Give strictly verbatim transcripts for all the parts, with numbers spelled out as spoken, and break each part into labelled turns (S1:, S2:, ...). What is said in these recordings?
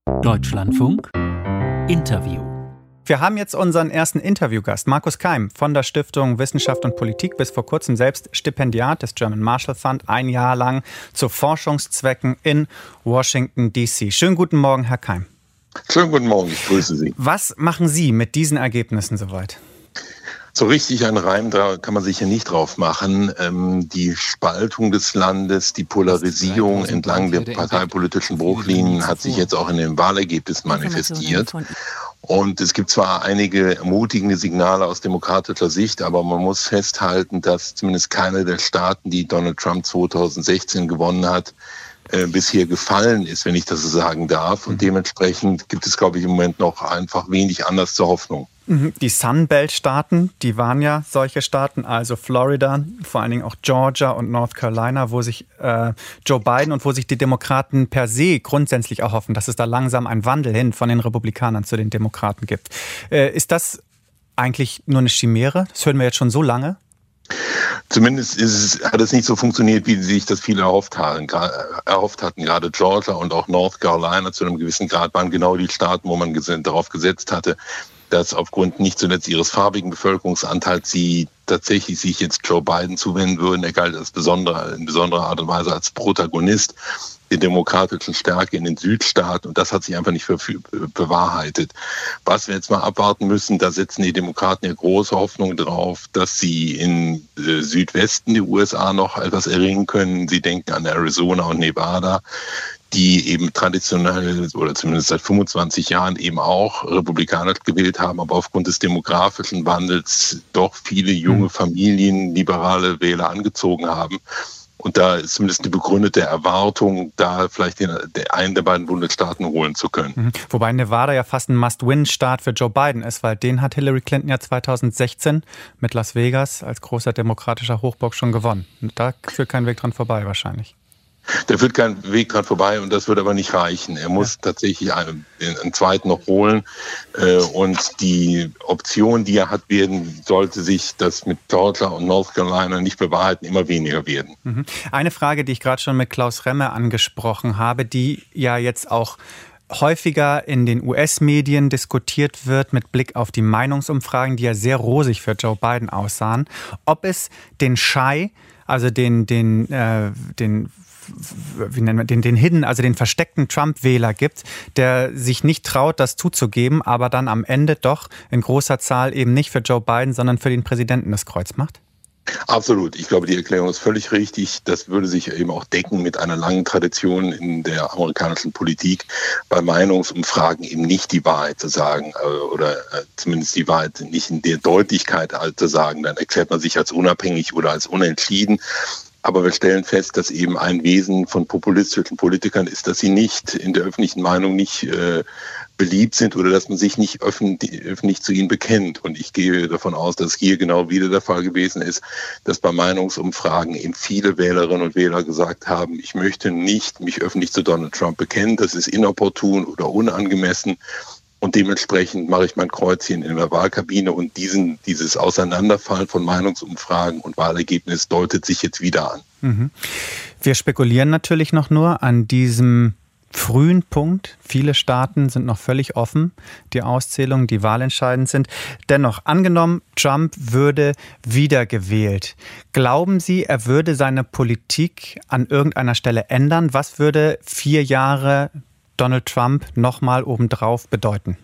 S1: Deutschlandfunk Interview. Wir haben jetzt unseren ersten Interviewgast, Markus Keim von der Stiftung Wissenschaft und Politik, bis vor kurzem selbst Stipendiat des German Marshall Fund, ein Jahr lang zu Forschungszwecken in Washington D C. Schönen guten Morgen, Herr Keim.
S2: Schönen guten Morgen, ich grüße Sie.
S1: Was machen Sie mit diesen Ergebnissen soweit?
S2: So richtig einen Reim da kann man sich ja nicht drauf machen. Ähm, die Spaltung des Landes, die Polarisierung entlang der parteipolitischen Bruchlinien hat sich jetzt auch in dem Wahlergebnis manifestiert. Und es gibt zwar einige ermutigende Signale aus demokratischer Sicht, aber man muss festhalten, dass zumindest keine der Staaten, die Donald Trump zweitausendsechzehn gewonnen hat, äh, bisher gefallen ist, wenn ich das so sagen darf. Und dementsprechend gibt es, glaube ich, im Moment noch einfach wenig Anlass zur Hoffnung.
S1: Die Sunbelt-Staaten, die waren ja solche Staaten, also Florida, vor allen Dingen auch Georgia und North Carolina, wo sich äh, Joe Biden und wo sich die Demokraten per se grundsätzlich auch hoffen, dass es da langsam einen Wandel hin von den Republikanern zu den Demokraten gibt. Äh, ist das eigentlich nur eine Chimäre? Das hören wir jetzt schon so lange.
S2: Zumindest ist es, hat es nicht so funktioniert, wie sich das viele erhofft hatten. erhofft hatten. Gerade Georgia und auch North Carolina zu einem gewissen Grad waren genau die Staaten, wo man ges- darauf gesetzt hatte, dass aufgrund nicht zuletzt ihres farbigen Bevölkerungsanteils sie tatsächlich sich jetzt Joe Biden zuwenden würden. Er galt als besondere, in besonderer Art und Weise als Protagonist der demokratischen Stärke in den Südstaaten. Und das hat sich einfach nicht für, für, bewahrheitet. Was wir jetzt mal abwarten müssen, da setzen die Demokraten ja große Hoffnung drauf, dass sie in äh, Südwesten der U S A noch etwas erringen können. Sie denken an Arizona und Nevada, die eben traditionell oder zumindest seit fünfundzwanzig Jahren eben auch Republikaner gewählt haben, aber aufgrund des demografischen Wandels doch viele junge Familien, liberale Wähler angezogen haben. Und da ist zumindest eine begründete Erwartung, da vielleicht den, den einen der beiden Bundesstaaten holen zu können.
S1: Mhm. Wobei Nevada ja fast ein Must-Win-Staat für Joe Biden ist, weil den hat Hillary Clinton ja zweitausendsechzehn mit Las Vegas als großer demokratischer Hochburg schon gewonnen. Und da führt kein Weg dran vorbei wahrscheinlich.
S2: Da führt kein Weg dran vorbei und das wird aber nicht reichen. Er muss ja. tatsächlich einen, einen zweiten noch holen. Äh, und die Option, die er hat, werden, sollte sich das mit Georgia und North Carolina nicht bewahrheiten, immer weniger werden.
S1: Mhm. Eine Frage, die ich gerade schon mit Klaus Remme angesprochen habe, die ja jetzt auch häufiger in den U S-Medien diskutiert wird mit Blick auf die Meinungsumfragen, die ja sehr rosig für Joe Biden aussahen, ob es den Shy, also den, den, äh, den wie nennen wir den, den Hidden, also den versteckten Trump-Wähler gibt, der sich nicht traut, das zuzugeben, aber dann am Ende doch in großer Zahl eben nicht für Joe Biden, sondern für den Präsidenten das Kreuz macht?
S2: Absolut. Ich glaube, die Erklärung ist völlig richtig. Das würde sich eben auch decken mit einer langen Tradition in der amerikanischen Politik, bei Meinungsumfragen eben nicht die Wahrheit zu sagen oder zumindest die Wahrheit nicht in der Deutlichkeit zu sagen. Dann erklärt man sich als unabhängig oder als unentschieden. Aber wir stellen fest, dass eben ein Wesen von populistischen Politikern ist, dass sie nicht in der öffentlichen Meinung nicht äh, beliebt sind oder dass man sich nicht öffentlich, öffentlich zu ihnen bekennt. Und ich gehe davon aus, dass hier genau wieder der Fall gewesen ist, dass bei Meinungsumfragen eben viele Wählerinnen und Wähler gesagt haben, ich möchte nicht mich öffentlich zu Donald Trump bekennen, das ist inopportun oder unangemessen. Und dementsprechend mache ich mein Kreuzchen in der Wahlkabine und diesen, dieses Auseinanderfallen von Meinungsumfragen und Wahlergebnis deutet sich jetzt wieder an.
S1: Mhm. Wir spekulieren natürlich noch nur an diesem frühen Punkt. Viele Staaten sind noch völlig offen, die Auszählungen, die wahlentscheidend sind. Dennoch, angenommen, Trump würde wiedergewählt. Glauben Sie, er würde seine Politik an irgendeiner Stelle ändern? Was würde vier Jahre Donald Trump nochmal obendrauf bedeuten?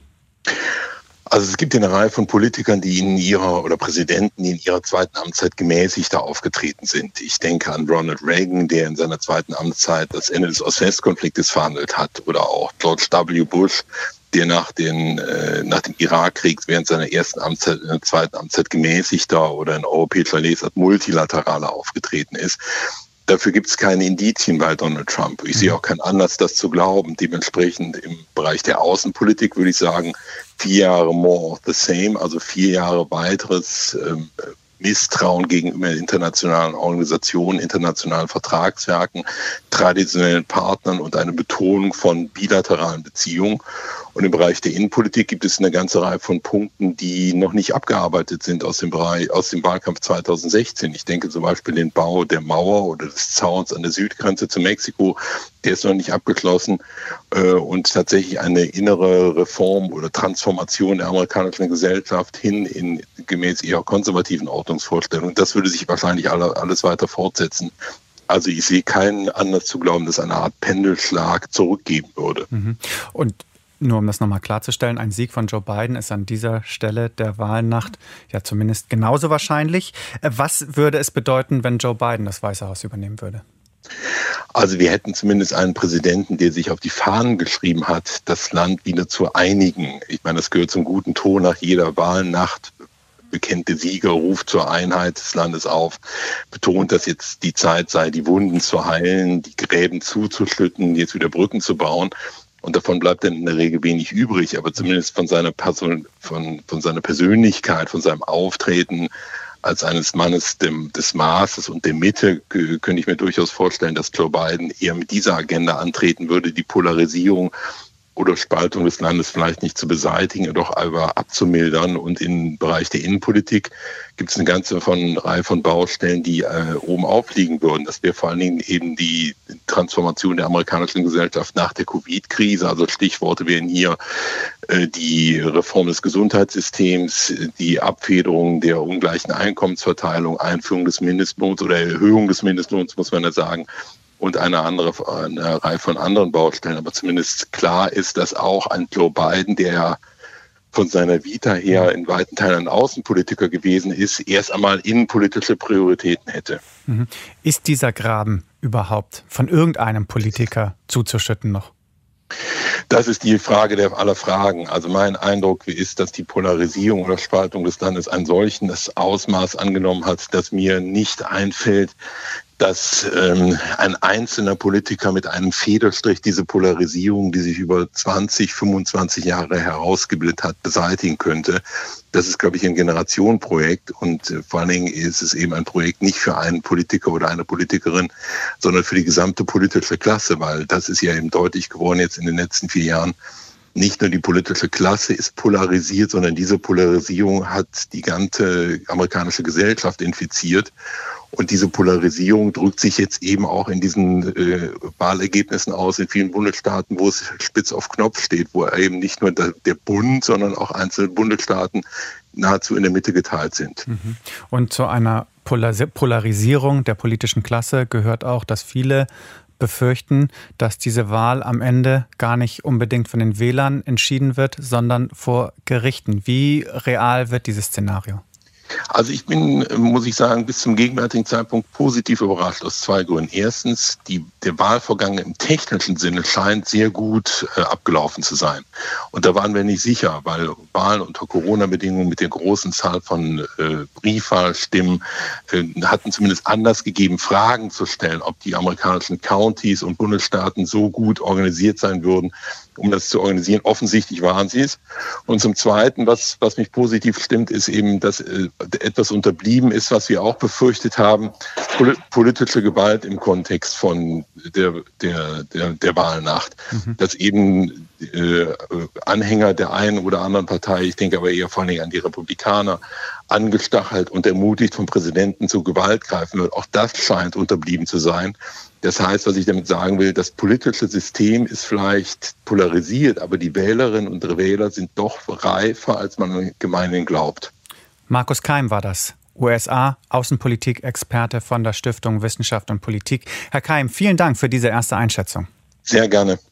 S2: Also es gibt eine Reihe von Politikern, die in ihrer oder Präsidenten, die in ihrer zweiten Amtszeit gemäßigter aufgetreten sind. Ich denke an Ronald Reagan, der in seiner zweiten Amtszeit das Ende des Ost-West-Konfliktes verhandelt hat, oder auch George W. Bush, der nach, den, äh, nach dem Irakkrieg während seiner ersten Amtszeit, in der zweiten Amtszeit gemäßigter oder in europäischer Lesart multilateraler aufgetreten ist. Dafür gibt es keine Indizien bei Donald Trump. Ich sehe auch keinen Anlass, das zu glauben. Dementsprechend im Bereich der Außenpolitik würde ich sagen, vier Jahre more of the same, also vier Jahre weiteres ähm, Misstrauen gegenüber internationalen Organisationen, internationalen Vertragswerken, traditionellen Partnern und eine Betonung von bilateralen Beziehungen. Und im Bereich der Innenpolitik gibt es eine ganze Reihe von Punkten, die noch nicht abgearbeitet sind aus dem Bereich, aus dem Wahlkampf zweitausendsechzehn. Ich denke zum Beispiel den Bau der Mauer oder des Zauns an der Südgrenze zu Mexiko, der ist noch nicht abgeschlossen. Und tatsächlich eine innere Reform oder Transformation der amerikanischen Gesellschaft hin in gemäß eher konservativen Ordnungsvorstellungen. Das würde sich wahrscheinlich alles weiter fortsetzen. Also ich sehe keinen Anlass zu glauben, dass eine Art Pendelschlag zurückgeben würde.
S1: Und nur um das nochmal klarzustellen, ein Sieg von Joe Biden ist an dieser Stelle der Wahlnacht ja zumindest genauso wahrscheinlich. Was würde es bedeuten, wenn Joe Biden das Weiße Haus übernehmen würde?
S2: Also wir hätten zumindest einen Präsidenten, der sich auf die Fahnen geschrieben hat, das Land wieder zu einigen. Ich meine, das gehört zum guten Ton nach jeder Wahlnacht. Bekannte Sieger ruft zur Einheit des Landes auf, betont, dass jetzt die Zeit sei, die Wunden zu heilen, die Gräben zuzuschütten, jetzt wieder Brücken zu bauen. Und davon bleibt dann in der Regel wenig übrig, aber zumindest von seiner Person, von, von seiner Persönlichkeit, von seinem Auftreten als eines Mannes dem, des Maßes und der Mitte könnte ich mir durchaus vorstellen, dass Joe Biden eher mit dieser Agenda antreten würde, die Polarisierung oder Spaltung des Landes vielleicht nicht zu beseitigen, doch aber abzumildern. Und im Bereich der Innenpolitik gibt es eine ganze von, Reihe von Baustellen, die äh, oben aufliegen würden. Das wäre vor allen Dingen eben die Transformation der amerikanischen Gesellschaft nach der Covid-Krise. Also Stichworte wären hier äh, die Reform des Gesundheitssystems, die Abfederung der ungleichen Einkommensverteilung, Einführung des Mindestlohns oder Erhöhung des Mindestlohns, muss man ja sagen, und eine andere eine Reihe von anderen Baustellen. Aber zumindest klar ist, dass auch ein Joe Biden, der von seiner Vita her in weiten Teilen ein Außenpolitiker gewesen ist, erst einmal innenpolitische Prioritäten hätte.
S1: Ist dieser Graben überhaupt von irgendeinem Politiker zuzuschütten noch?
S2: Das ist die Frage der aller Fragen. Also mein Eindruck ist, dass die Polarisierung oder Spaltung des Landes ein solches Ausmaß angenommen hat, dass mir nicht einfällt, dass ähm, ein einzelner Politiker mit einem Federstrich diese Polarisierung, die sich über zwanzig, fünfundzwanzig Jahre herausgebildet hat, beseitigen könnte. Das ist, glaube ich, ein Generationenprojekt und äh, vor allen Dingen ist es eben ein Projekt nicht für einen Politiker oder eine Politikerin, sondern für die gesamte politische Klasse, weil das ist ja eben deutlich geworden jetzt in den letzten vier Jahren. Nicht nur die politische Klasse ist polarisiert, sondern diese Polarisierung hat die ganze amerikanische Gesellschaft infiziert. Und diese Polarisierung drückt sich jetzt eben auch in diesen äh, Wahlergebnissen aus in vielen Bundesstaaten, wo es spitz auf Knopf steht, wo eben nicht nur der, der Bund, sondern auch einzelne Bundesstaaten nahezu in der Mitte geteilt sind.
S1: Und zu einer Polarisierung der politischen Klasse gehört auch, dass viele befürchten, dass diese Wahl am Ende gar nicht unbedingt von den Wählern entschieden wird, sondern vor Gerichten. Wie real wird dieses Szenario?
S2: Also ich bin, muss ich sagen, bis zum gegenwärtigen Zeitpunkt positiv überrascht aus zwei Gründen. Erstens, die, der Wahlvorgang im technischen Sinne scheint sehr gut äh, abgelaufen zu sein. Und da waren wir nicht sicher, weil Wahlen unter Corona-Bedingungen mit der großen Zahl von äh, Briefwahlstimmen äh, hatten zumindest Anlass gegeben, Fragen zu stellen, ob die amerikanischen Countys und Bundesstaaten so gut organisiert sein würden, um das zu organisieren. Offensichtlich waren sie es. Und zum Zweiten, was, was mich positiv stimmt, ist eben, dass äh, etwas unterblieben ist, was wir auch befürchtet haben, Pol- politische Gewalt im Kontext von der, der, der, der Wahlnacht. Mhm. Dass eben äh, Anhänger der einen oder anderen Partei, ich denke aber eher vor allem an die Republikaner, angestachelt und ermutigt vom Präsidenten zu Gewalt greifen wird. Auch das scheint unterblieben zu sein. Das heißt, was ich damit sagen will, das politische System ist vielleicht polarisiert, aber die Wählerinnen und Wähler sind doch reifer, als man gemeinhin glaubt.
S1: Markus Keim war das, U S A-Außenpolitik-Experte von der Stiftung Wissenschaft und Politik. Herr Keim, vielen Dank für diese erste Einschätzung.
S2: Sehr gerne.